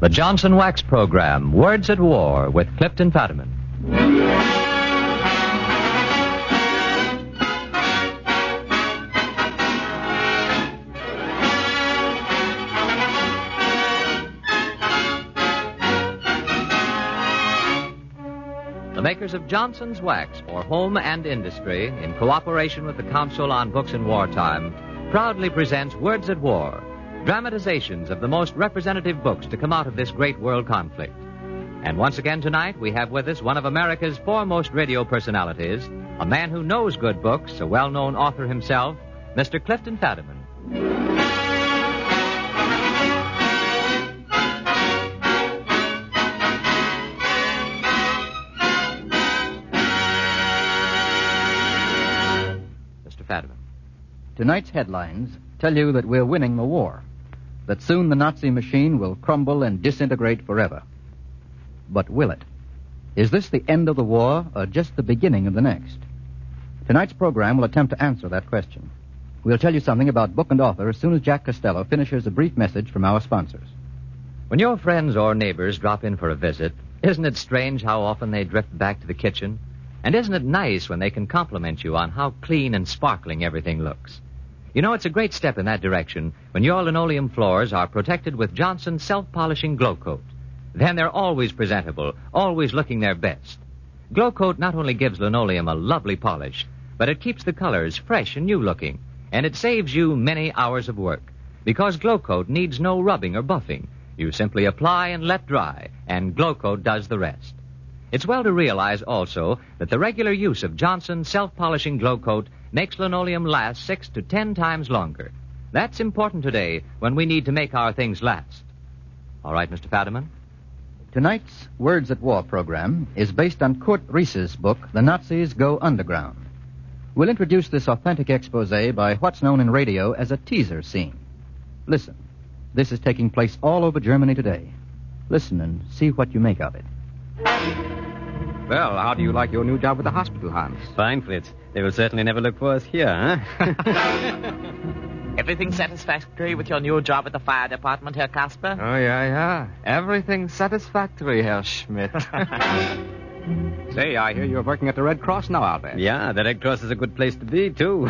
The Johnson Wax Program, Words at War, with Clifton Fadiman. The makers of Johnson's Wax for Home and Industry, in cooperation with the Council on Books in Wartime, proudly presents Words at War, dramatizations of the most representative books to come out of this great world conflict. And once again tonight, we have with us one of America's foremost radio personalities, a man who knows good books, a well-known author himself, Mr. Clifton Fadiman. Mr. Fadiman. Tonight's headlines tell you that we're winning the war, that soon the Nazi machine will crumble and disintegrate forever. But will it? Is this the end of the war or just the beginning of the next? Tonight's program will attempt to answer that question. We'll tell you something about book and author as soon as Jack Costello finishes a brief message from our sponsors. When your friends or neighbors drop in for a visit, isn't it strange how often they drift back to the kitchen? And isn't it nice when they can compliment you on how clean and sparkling everything looks? You know, it's a great step in that direction when your linoleum floors are protected with Johnson's self-polishing Glow Coat. Then they're always presentable, always looking their best. Glow Coat not only gives linoleum a lovely polish, but it keeps the colors fresh and new-looking, and it saves you many hours of work. Because Glow Coat needs no rubbing or buffing. You simply apply and let dry, and Glow Coat does the rest. It's well to realize also that the regular use of Johnson's self-polishing Glow Coat makes linoleum last 6 to 10 times longer. That's important today when we need to make our things last. All right, Mr. Fadiman? Tonight's Words at War program is based on Kurt Ries's book, The Nazis Go Underground. We'll introduce this authentic expose by what's known in radio as a teaser scene. Listen. This is taking place all over Germany today. Listen and see what you make of it. Well, how do you like your new job with the hospital, Hans? Fine, Fritz. They will certainly never look for us here, huh? Everything satisfactory with your new job at the fire department, Herr Kasper? Oh, yeah. Everything satisfactory, Herr Schmidt. Say, I hear you're working at the Red Cross now, Albert. Yeah, the Red Cross is a good place to be, too.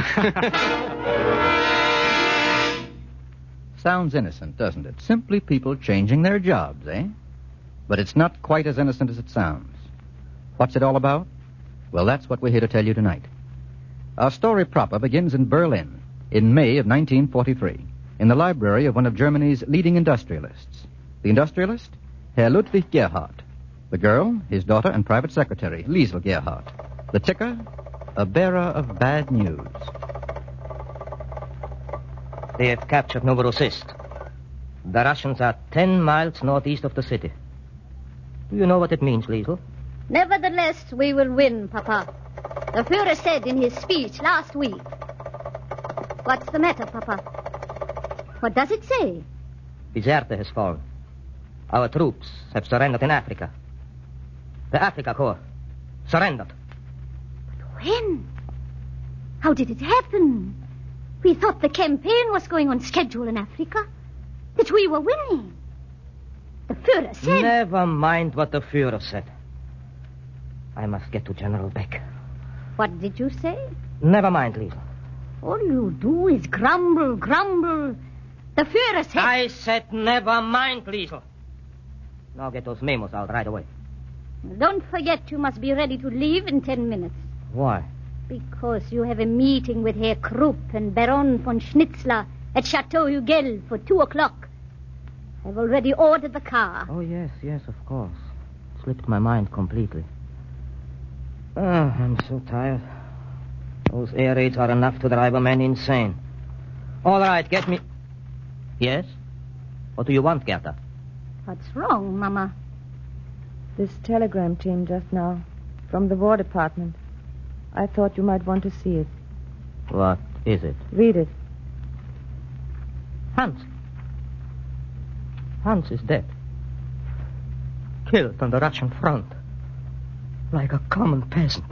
Sounds innocent, doesn't it? Simply people changing their jobs, eh? But it's not quite as innocent as it sounds. What's it all about? Well, that's what we're here to tell you tonight. Our story proper begins in Berlin in May of 1943, in the library of one of Germany's leading industrialists. The industrialist? Herr Ludwig Gerhardt. The girl, his daughter and private secretary, Liesel Gerhardt. The ticker? A bearer of bad news. They have captured Novorossiysk. The Russians are 10 miles northeast of the city. Do you know what it means, Liesel? Nevertheless, we will win, Papa. The Führer said in his speech last week. What's the matter, Papa? What does it say? Bizerte has fallen. Our troops have surrendered in Africa. The Africa Corps surrendered. But when? How did it happen? We thought the campaign was going on schedule in Africa. That we were winning. The Führer said... Never mind what the Führer said. I must get to General Beck. What did you say? Never mind, Liesel. All you do is grumble. The Führer said... I said never mind, Liesel. Now get those memos out right away. Don't forget you must be ready to leave in 10 minutes. Why? Because you have a meeting with Herr Krupp and Baron von Schnitzler at Chateau Hugel for 2:00. I've already ordered the car. Oh, yes, of course. Slipped my mind completely. I'm so tired. Those air raids are enough to drive a man insane. All right, get me... Yes? What do you want, Gerda? What's wrong, Mama? This telegram came just now from the War Department. I thought you might want to see it. What is it? Read it. Hans. Hans is dead. Killed on the Russian front. Like a common peasant.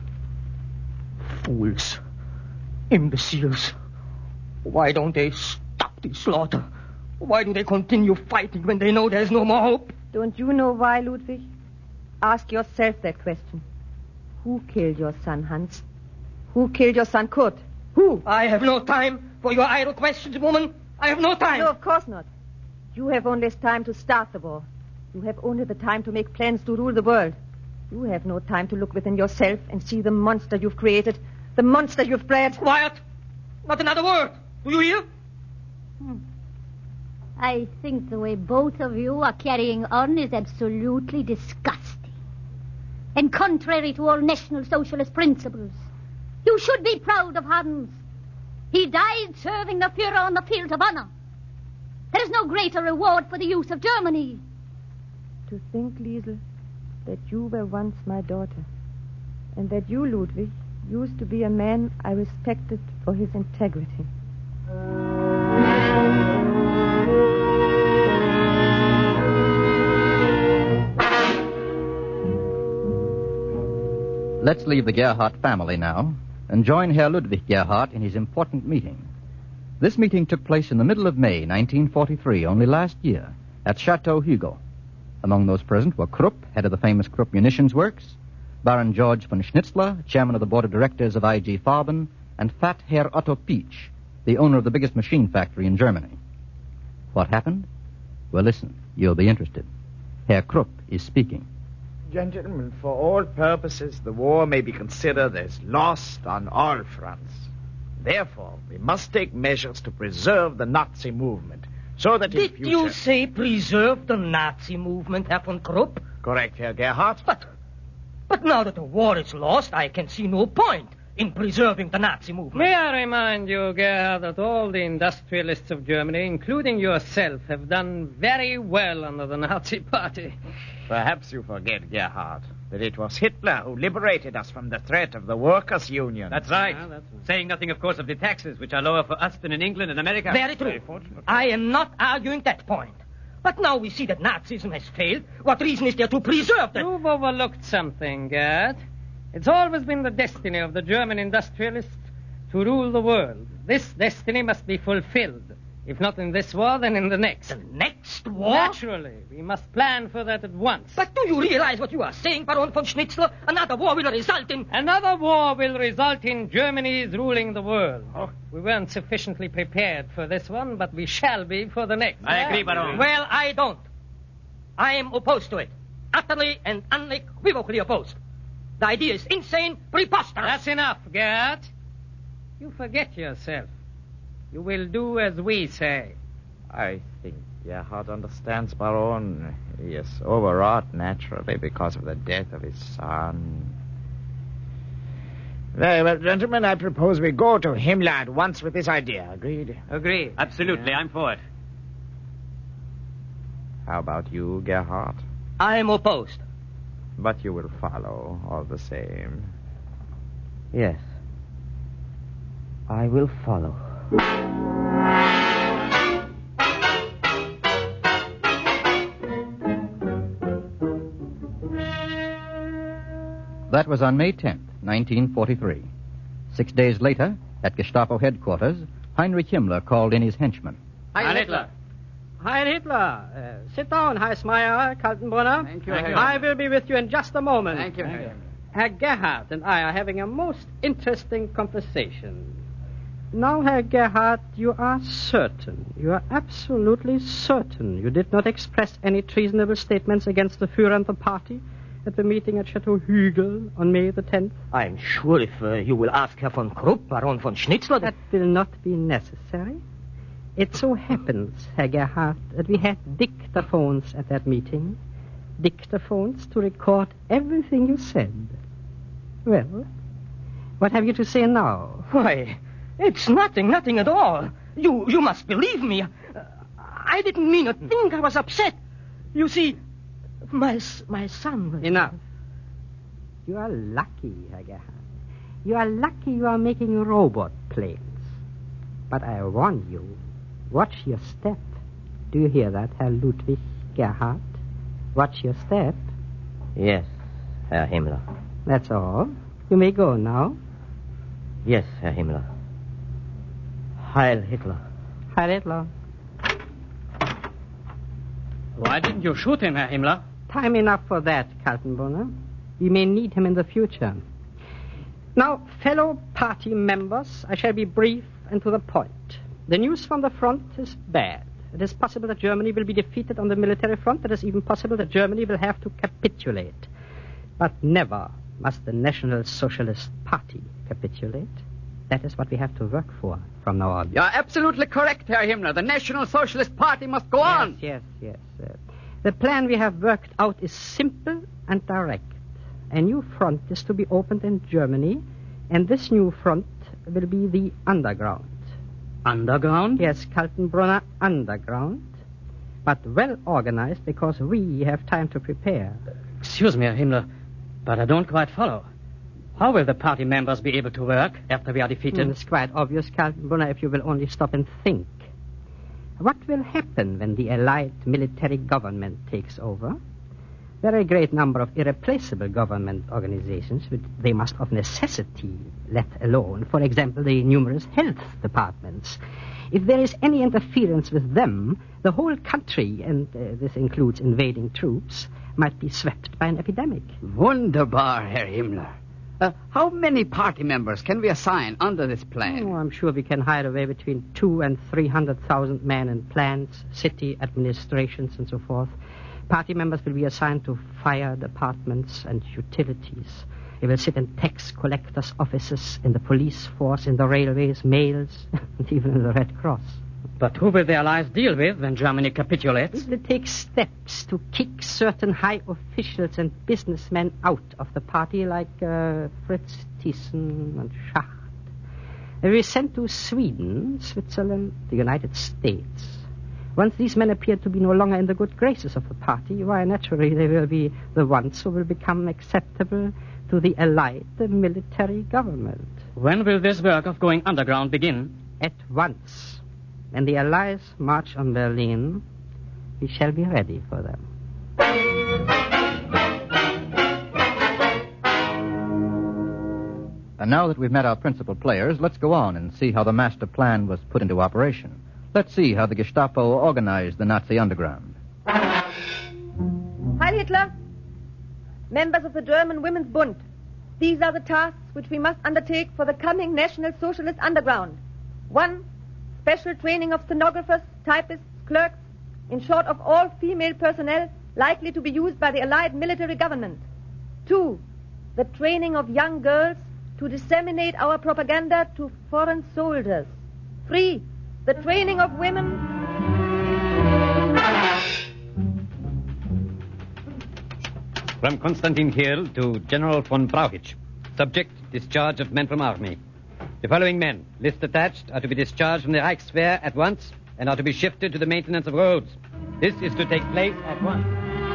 Fools. Imbeciles. Why don't they stop the slaughter? Why do they continue fighting when they know there's no more hope? Don't you know why, Ludwig? Ask yourself that question. Who killed your son, Hans? Who killed your son, Kurt? Who? I have no time for your idle questions, woman. I have no time. No, of course not. You have only time to start the war. You have only the time to make plans to rule the world. You have no time to look within yourself and see the monster you've created, the monster you've bred. Quiet! Not another word. Do you hear? I think the way both of you are carrying on is absolutely disgusting. And contrary to all National Socialist principles. You should be proud of Hans. He died serving the Führer on the field of honor. There is no greater reward for the use of Germany. To think, Liesel, that you were once my daughter, and that you, Ludwig, used to be a man I respected for his integrity. Let's leave the Gerhardt family now and join Herr Ludwig Gerhardt in his important meeting. This meeting took place in the middle of May, 1943, only last year, at Chateau Hugo. Among those present were Krupp, head of the famous Krupp Munitions Works, Baron George von Schnitzler, chairman of the board of directors of IG Farben, and fat Herr Otto Pietsch, the owner of the biggest machine factory in Germany. What happened? Well, listen, you'll be interested. Herr Krupp is speaking. Gentlemen, for all purposes, the war may be considered as lost on all fronts. Therefore, we must take measures to preserve the Nazi movement, so that in Did future... you say preserve the Nazi movement, Herr von Krupp? Correct, Herr Gerhardt. But now that the war is lost, I can see no point in preserving the Nazi movement. May I remind you, Gerhard, that all the industrialists of Germany, including yourself, have done very well under the Nazi Party. Perhaps you forget, Gerhardt, that it was Hitler who liberated us from the threat of the workers' union. That's right. Saying nothing, of course, of the taxes, which are lower for us than in England and America. Very true. I am not arguing that point. But now we see that Nazism has failed. What reason is there to preserve that? You've overlooked something, Gerd. It's always been the destiny of the German industrialists to rule the world. This destiny must be fulfilled. If not in this war, then in the next. The next war? Naturally. We must plan for that at once. But do you realize what you are saying, Baron von Schnitzler? Another war will result in... Another war will result in Germany's ruling the world. Oh. We weren't sufficiently prepared for this one, but we shall be for the next. I agree, Baron. Well, I don't. I am opposed to it. Utterly and unequivocally opposed. The idea is insane, preposterous. That's enough, Gerd. You forget yourself. You will do as we say. I think Gerhard understands, Baron. He is overwrought, naturally, because of the death of his son. Very well, gentlemen, I propose we go to Himmler at once with this idea. Agreed? Agreed. Absolutely, I'm for it. How about you, Gerhard? I am opposed. But you will follow, all the same. Yes. I will follow. That was on May 10th, 1943. 6 days later, at Gestapo headquarters, Heinrich Himmler called in his henchmen. Heil Hitler. Heil Hitler. Sit down, Heißmeier, Kaltenbrunner. Thank you, I will be with you in just a moment. Thank you, Herr. Herr Gerhardt and I are having a most interesting conversation. Now, Herr Gerhardt, you are certain, you are absolutely certain you did not express any treasonable statements against the Führer and the party at the meeting at Chateau Hügel on May the 10th? I'm sure if you will ask Herr von Krupp, Baron von Schnitzler... That will not be necessary. It so happens, Herr Gerhardt, that we had dictaphones at that meeting. Dictaphones to record everything you said. Well, what have you to say now? Why, it's nothing at all. You must believe me. I didn't mean a thing. I was upset. You see, my son was... Enough. You are lucky, Herr Gerhardt. You are lucky you are making robot planes. But I warn you, watch your step. Do you hear that, Herr Ludwig Gerhardt? Watch your step. Yes, Herr Himmler. That's all. You may go now. Yes, Herr Himmler. Heil Hitler. Heil Hitler. Why didn't you shoot him, Herr Himmler? Time enough for that, Kaltenbrunner. We may need him in the future. Now, fellow party members, I shall be brief and to the point. The news from the front is bad. It is possible that Germany will be defeated on the military front. It is even possible that Germany will have to capitulate. But never must the National Socialist Party capitulate. That is what we have to work for from now on. You're absolutely correct, Herr Himmler. The National Socialist Party must go on. Yes. The plan we have worked out is simple and direct. A new front is to be opened in Germany, and this new front will be the underground. Underground? Yes, Kaltenbrunner, underground. But well organized because we have time to prepare. Excuse me, Herr Himmler, but I don't quite follow. How will the party members be able to work after we are defeated? It's quite obvious, Kaltenbrunner, if you will only stop and think. What will happen when the Allied military government takes over? There are a great number of irreplaceable government organizations which they must of necessity let alone. For example, the numerous health departments. If there is any interference with them, the whole country, and this includes invading troops, might be swept by an epidemic. Wunderbar, Herr Himmler. How many party members can we assign under this plan? Oh, I'm sure we can hire away between 200,000 and 300,000 men in plants, city administrations, and so forth. Party members will be assigned to fire departments and utilities. They will sit in tax collectors' offices, in the police force, in the railways, mails, and even in the Red Cross. But who will the Allies deal with when Germany capitulates? They will take steps to kick certain high officials and businessmen out of the party, like Fritz Thyssen and Schacht. They will be sent to Sweden, Switzerland, the United States. Once these men appear to be no longer in the good graces of the party, why, naturally, they will be the ones who will become acceptable to the Allied military government. When will this work of going underground begin? At once. When the Allies march on Berlin, we shall be ready for them. And now that we've met our principal players, let's go on and see how the master plan was put into operation. Let's see how the Gestapo organized the Nazi underground. Heil Hitler! Members of the German Women's Bund, these are the tasks which we must undertake for the coming National Socialist Underground. 1. Special training of stenographers, typists, clerks, in short of all female personnel likely to be used by the Allied military government. 2. The training of young girls to disseminate our propaganda to foreign soldiers. 3. The training of women. From Konstantin Kiel to General von Brauchitsch. Subject, discharge of men from army. The following men, list attached, are to be discharged from the Reichswehr at once and are to be shifted to the maintenance of roads. This is to take place at once.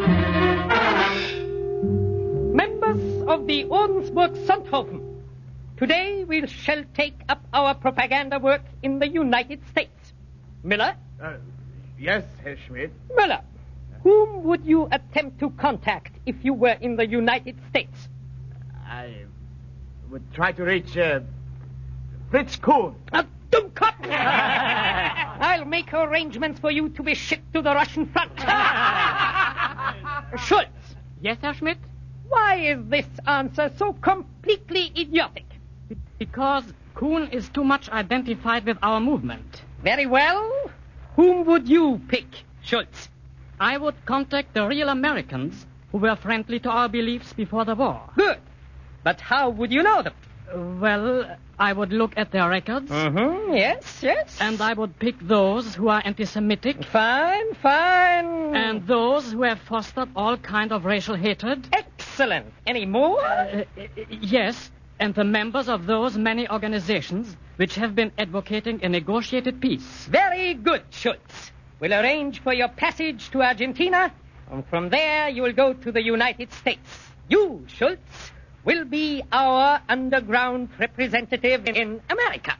Members of the Ordensburg Sonthofen, today we shall take up our propaganda work in the United States. Miller? Yes, Herr Schmidt. Miller, whom would you attempt to contact if you were in the United States? I would try to reach Fritz Kuhn. A Dummkopf! I'll make arrangements for you to be shipped to the Russian front. Schultz. Yes, Herr Schmidt? Why is this answer so completely idiotic? Because Kuhn is too much identified with our movement. Very well. Whom would you pick, Schultz? I would contact the real Americans who were friendly to our beliefs before the war. Good. But how would you know them? Well, I would look at their records. Mm-hmm. Yes. And I would pick those who are anti-Semitic. Fine. And those who have fostered all kind of racial hatred. Excellent. Any more? Yes. And the members of those many organizations which have been advocating a negotiated peace. Very good, Schultz. We'll arrange for your passage to Argentina, and from there you will go to the United States. You, Schultz, will be our underground representative in America.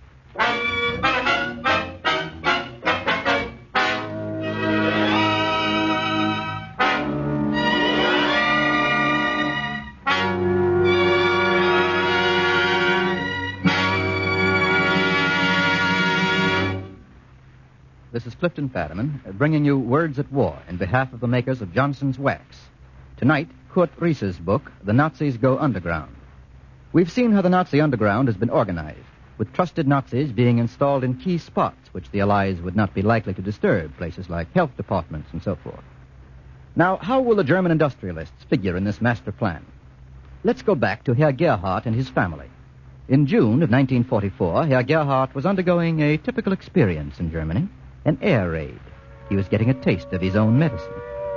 This is Clifton Fadiman, bringing you Words at War in behalf of the makers of Johnson's Wax. Tonight, Kurt Ries's book, The Nazis Go Underground. We've seen how the Nazi underground has been organized, with trusted Nazis being installed in key spots which the Allies would not be likely to disturb, places like health departments and so forth. Now, how will the German industrialists figure in this master plan? Let's go back to Herr Gerhardt and his family. In June of 1944, Herr Gerhardt was undergoing a typical experience in Germany, an air raid. He was getting a taste of his own medicine.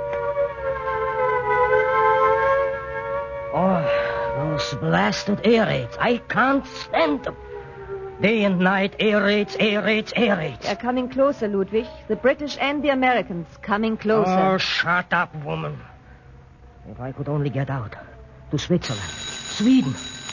Oh, those blasted air raids. I can't stand them. Day and night, air raids, air raids, air raids. They're coming closer, Ludwig. The British and the Americans coming closer. Oh, shut up, woman. If I could only get out. To Switzerland. Sweden.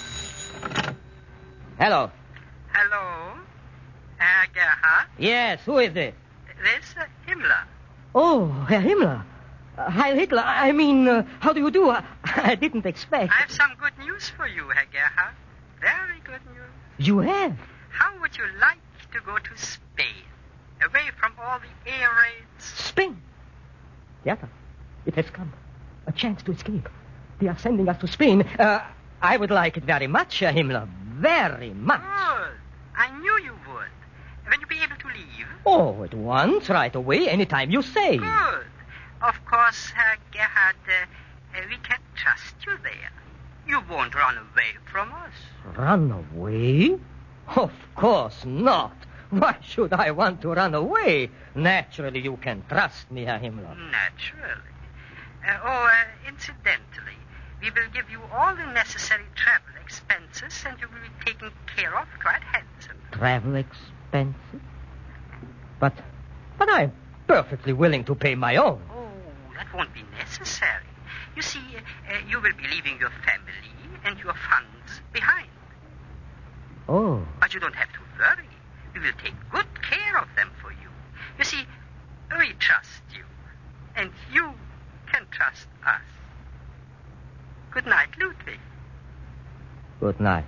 Hello. Hello? Herr Gerhardt? Yes, who is this? This Himmler. Oh, Herr Himmler. Heil Hitler. I mean, how do you do? I didn't expect. I have some good news for you, Herr Gerhardt. Very good news. You have? How would you like to go to Spain? Away from all the air raids? Spain? Yes, it has come. A chance to escape. They are sending us to Spain. I would like it very much, Herr Himmler. Very much. Good. I knew you would. When you be able to leave? Oh, at once, right away, anytime you say. Good. Of course, Herr Gerhardt, we can trust you there. You won't run away from us. Run away? Of course not. Why should I want to run away? Naturally, you can trust me, Herr Himmler. Naturally. Incidentally, we will give you all the necessary travel expenses, and you will be taken care of quite handsomely. Travel expenses? But I'm perfectly willing to pay my own. Oh, that won't be necessary. You see, you will be leaving your family and your funds behind. Oh. But you don't have to worry. We will take good care of them for you. You see, we trust you, and you can trust us. Good night, Ludwig. Good night.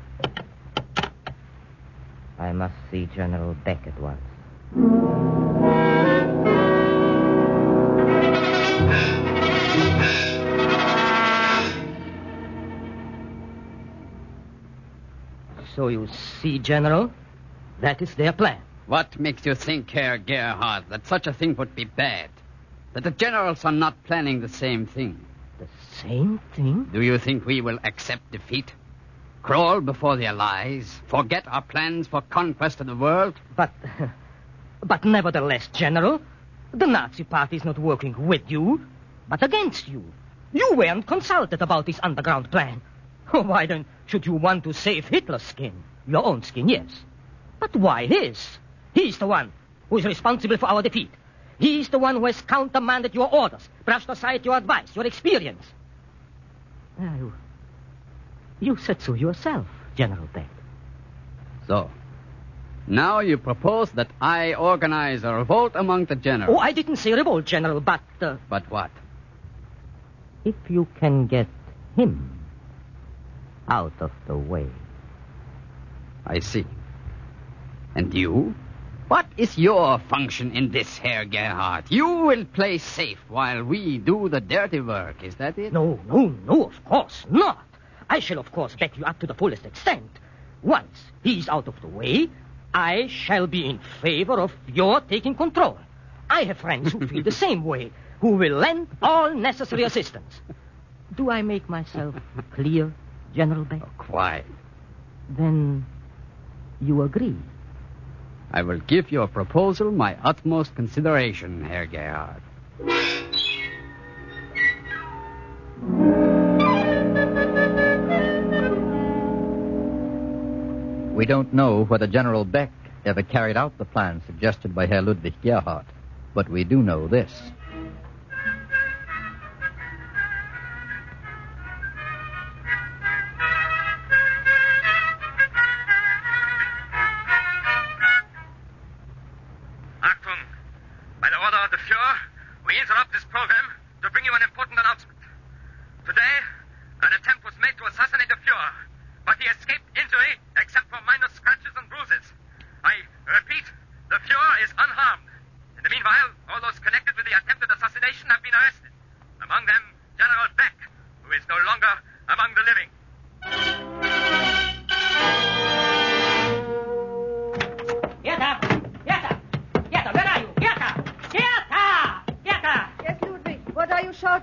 I must see General Beck at once. So you see, General, that is their plan. What makes you think, Herr Gerhardt, that such a thing would be bad? That the generals are not planning the same thing? The same thing? Do you think we will accept defeat? Crawl before the Allies? Forget our plans for conquest of the world? But nevertheless, General, the Nazi Party is not working with you, but against you. You weren't consulted about this underground plan. Why then should you want to save Hitler's skin? Your own skin, yes. But why his? He's the one who is responsible for our defeat. He's the one who has countermanded your orders, brushed aside your advice, your experience. You said so yourself, General Beck. So, now you propose that I organize a revolt among the generals. Oh, I didn't say revolt, General, but... But what? If you can get him out of the way. I see. And you? What is your function in this, Herr Gerhardt? You will play safe while we do the dirty work, is that it? No, of course not. I shall, of course, back you up to the fullest extent. Once he's out of the way, I shall be in favor of your taking control. I have friends who feel the same way, who will lend all necessary assistance. Do I make myself clear, General Beck? Oh, quite. Then you agree? I will give your proposal my utmost consideration, Herr Gerhardt. We don't know whether General Beck ever carried out the plan suggested by Herr Ludwig Gerhardt, but we do know this. Achtung! By the order of the Fuhrer, we interrupt this program to bring you an important announcement. Today, an attempt was made to assassinate the Fuhrer, but he escaped injury except for minor scratches and bruises. I repeat, the Fuhrer is unharmed.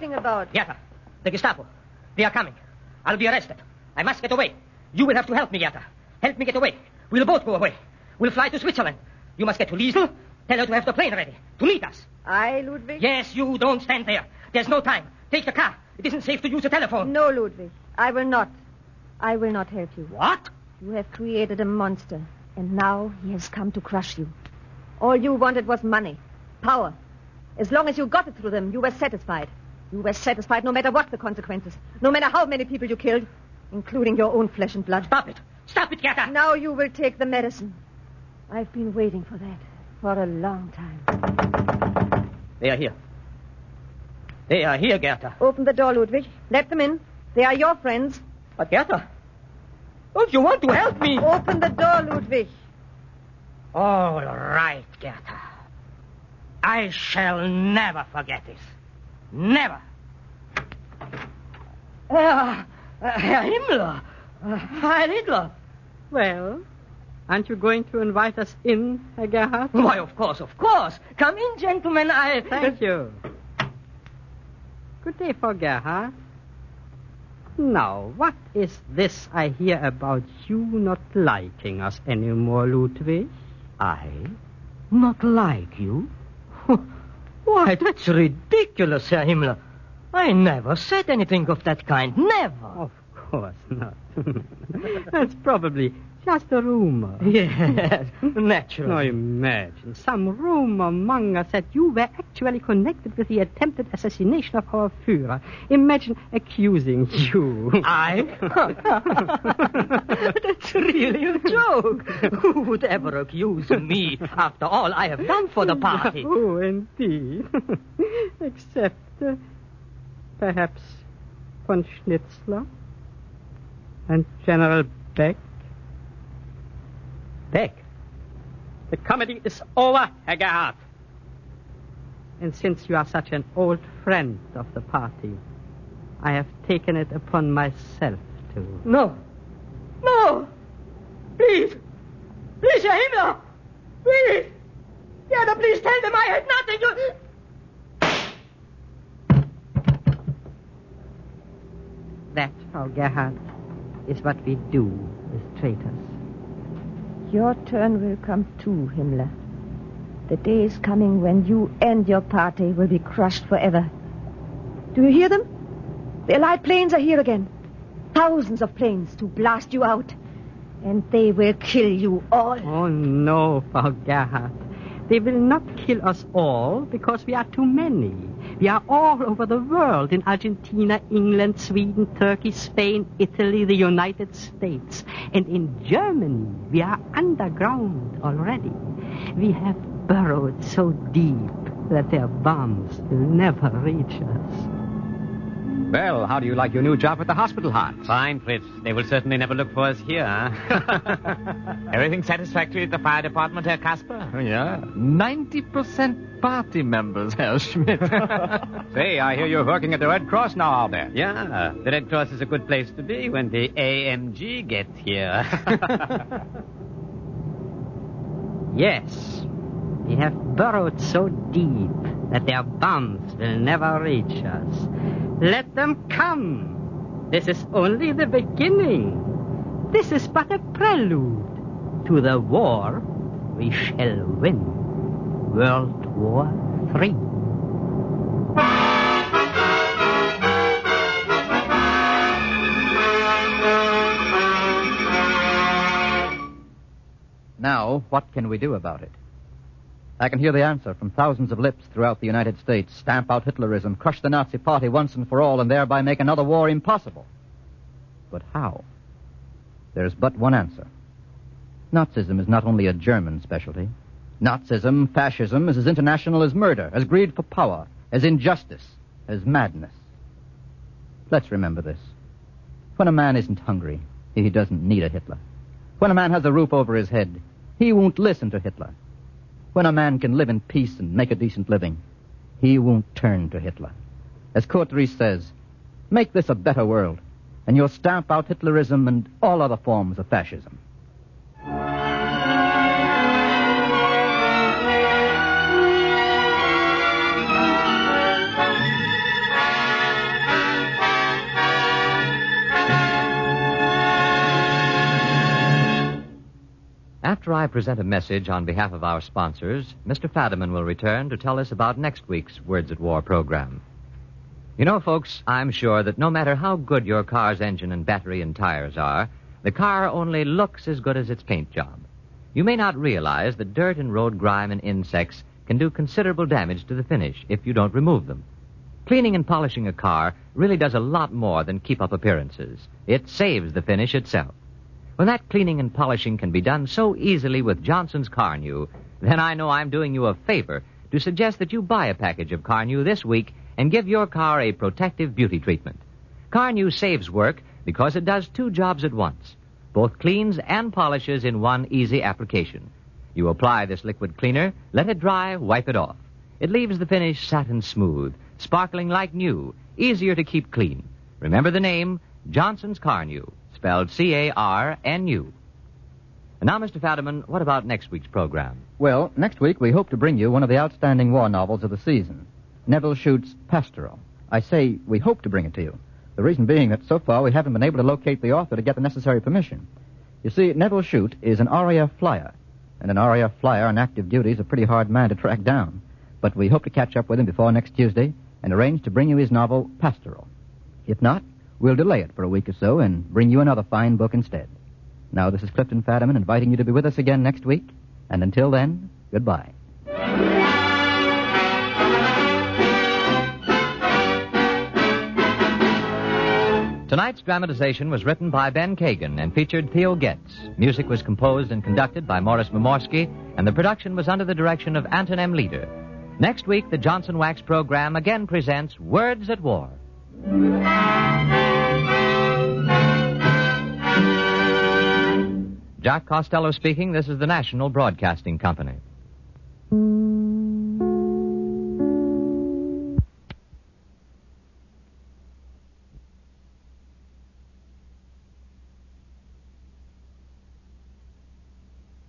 talking about? Gerda, the Gestapo. They are coming. I'll be arrested. I must get away. You will have to help me, Gerda. Help me get away. We'll both go away. We'll fly to Switzerland. You must get to Liesel. Tell her to have the plane ready. To meet us. I, Ludwig? Yes, you don't stand there. There's no time. Take the car. It isn't safe to use the telephone. No, Ludwig. I will not. I will not help you. What? You have created a monster, and now he has come to crush you. All you wanted was money, power. As long as you got it through them, you were satisfied. You were satisfied no matter what the consequences, no matter how many people you killed, including your own flesh and blood. Stop it. Stop it, Gerda. Now you will take the medicine. I've been waiting for that for a long time. They are here. They are here, Gerda. Open the door, Ludwig. Let them in. They are your friends. But, Gerda, don't you want to help me? Open the door, Ludwig. All right, Gerda. I shall never forget this. Never. Herr Himmler. Heil Hitler. Well, aren't you going to invite us in, Herr Gerhard? Why, of course, of course. Come in, gentlemen. Thank you. Good day, Frau Gerhard. Now, what is this I hear about you not liking us anymore, Ludwig? I? Not like you? Why, that's ridiculous, Herr Himmler. I never said anything of that kind. Never. Of course not. That's probably just a rumor. Yes, naturally. Now imagine some rumor monger said you were actually connected with the attempted assassination of our Führer. Imagine accusing you. I? That's really a joke. Who would ever accuse me after all I have done for the party? Oh, indeed. Except, perhaps, von Schnitzler and General Beck. Beck? The comedy is over, Herr Gerhard. And since you are such an old friend of the party, I have taken it upon myself to... No. No! Please! Please, Herr Himmler! Please! Gerda, please tell them I had nothing to... That, Frau Gerhard, is what we do with traitors. Your turn will come too, Himmler. The day is coming when you and your party will be crushed forever. Do you hear them? The Allied planes are here again. Thousands of planes to blast you out. And they will kill you all. Oh, no, Frau Gerhard. They will not kill us all because we are too many. We are all over the world, in Argentina, England, Sweden, Turkey, Spain, Italy, the United States. And in Germany, we are underground already. We have burrowed so deep that their bombs will never reach us. Well, how do you like your new job at the hospital, Hans? Fine, Fritz. They will certainly never look for us here, Everything satisfactory at the fire department, Herr Kasper? Yeah. 90% party members, Herr Schmidt. Say, I hear you're working at the Red Cross now, Albert. Yeah, the Red Cross is a good place to be when the AMG gets here. Yes, we have burrowed so deep that their bombs will never reach us. Let them come. This is only the beginning. This is but a prelude to the war we shall win. World War III. Now, what can we do about it? I can hear the answer from thousands of lips throughout the United States. Stamp out Hitlerism, crush the Nazi Party once and for all, and thereby make another war impossible. But how? There's but one answer. Nazism is not only a German specialty. Nazism, fascism, is as international as murder, as greed for power, as injustice, as madness. Let's remember this. When a man isn't hungry, he doesn't need a Hitler. When a man has a roof over his head, he won't listen to Hitler. When a man can live in peace and make a decent living, he won't turn to Hitler. As Kurt Ries says, make this a better world, and you'll stamp out Hitlerism and all other forms of fascism. After I present a message on behalf of our sponsors, Mr. Fadiman will return to tell us about next week's Words at War program. You know, folks, I'm sure that no matter how good your car's engine and battery and tires are, the car only looks as good as its paint job. You may not realize that dirt and road grime and insects can do considerable damage to the finish if you don't remove them. Cleaning and polishing a car really does a lot more than keep up appearances. It saves the finish itself. When that cleaning and polishing can be done so easily with Johnson's Carnu, then I know I'm doing you a favor to suggest that you buy a package of Carnu this week and give your car a protective beauty treatment. Carnu saves work because it does two jobs at once, both cleans and polishes in one easy application. You apply this liquid cleaner, let it dry, wipe it off. It leaves the finish satin smooth, sparkling like new, easier to keep clean. Remember the name, Johnson's Carnu, spelled C-A-R-N-U. And now, Mr. Fadiman, what about next week's program? Well, next week we hope to bring you one of the outstanding war novels of the season, Neville Shute's Pastoral. I say we hope to bring it to you. The reason being that so far we haven't been able to locate the author to get the necessary permission. You see, Neville Shute is an RAF flyer, and an RAF flyer on active duty is a pretty hard man to track down. But we hope to catch up with him before next Tuesday and arrange to bring you his novel, Pastoral. If not, we'll delay it for a week or so and bring you another fine book instead. Now, this is Clifton Fadiman inviting you to be with us again next week. And until then, goodbye. Tonight's dramatization was written by Ben Kagan and featured Theo Getz. Music was composed and conducted by Morris Momorsky, and the production was under the direction of Anton M. Leader. Next week, the Johnson Wax program again presents Words at War. Jack Costello speaking. This is the National Broadcasting Company.